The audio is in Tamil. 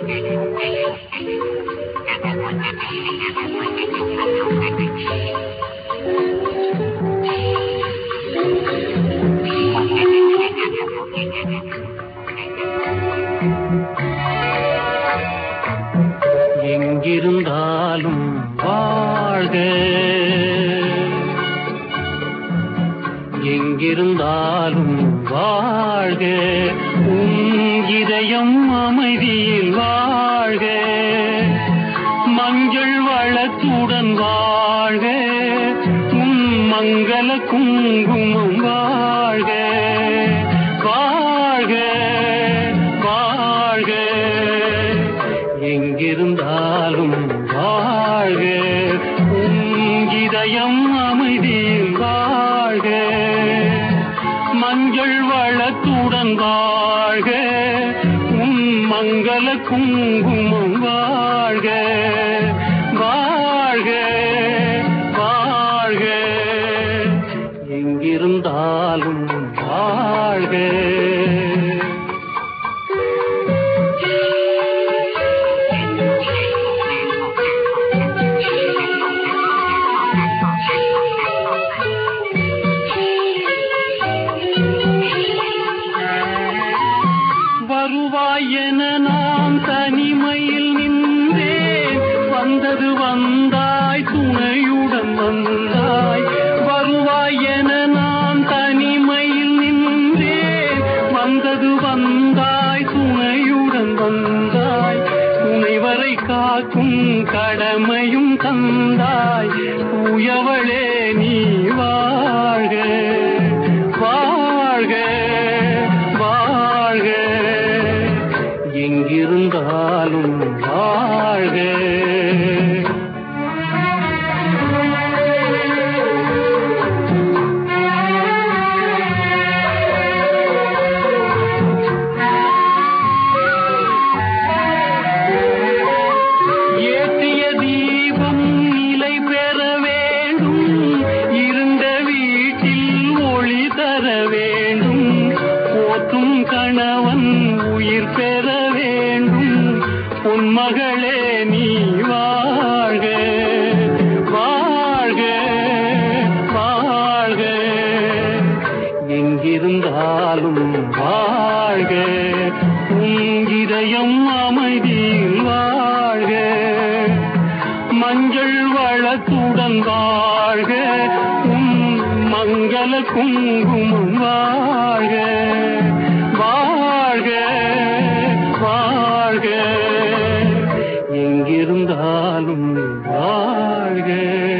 எங்கிருந்தாலும் வாழ்க, எங்கிருந்தாலும் வாழ்க, உன் இதயம் அமைதியில் வாழ்க, மஞ்சள் வளத்துடன் வாழ்க, உன் மங்கள குங்குமம் வாழ்க, வாழ்க வாழ்க, எங்கிருந்தாலும் வாழ்க, உன் இதயம் அமைதியில் வாழ்க, மஞ்சள் வளத்துடன் வாழ்க, உன் மங்கள குங்குமம் வாழ்க, வாழ்க வாழ்க, எங்கிருந்தாலும் வாழ்க. வருவாய் என நான் தனிமையில் நின்றேன், வந்தது வந்தாய் துணையுடன் வந்தாய், வருவாய் என நான் தனிமையில் நின்றேன், வந்தது வந்தாய் துணையுடன் வந்தாய், துணைவரை காக்கும் கடமையும் தந்தாய், தூயவளே நீ வாழ்க, வாழ்க வாழ்க, எங்கிருந்தாலும் வாழ்க. ஏற்றிய தீபம் நிலை பெற வேண்டும், இருண்ட வீட்டில் ஒளி தர வேண்டும், போற்றும் கணவன் உயிர் பெற வேண்டும், பொன்மகளே நீ வாழ்க, வாழ்க வாழ்க, எங்கிருந்தாலும் வாழ்க, உன் இதயம் அமைதியில் வாழ்க, மஞ்சள் வளத்துடன் வாழ்க, உன் மங்கள குங்குமம் வாழ்க, வாழ்க வாழ்க, எங்கிருந்தாலும் வாழ்க.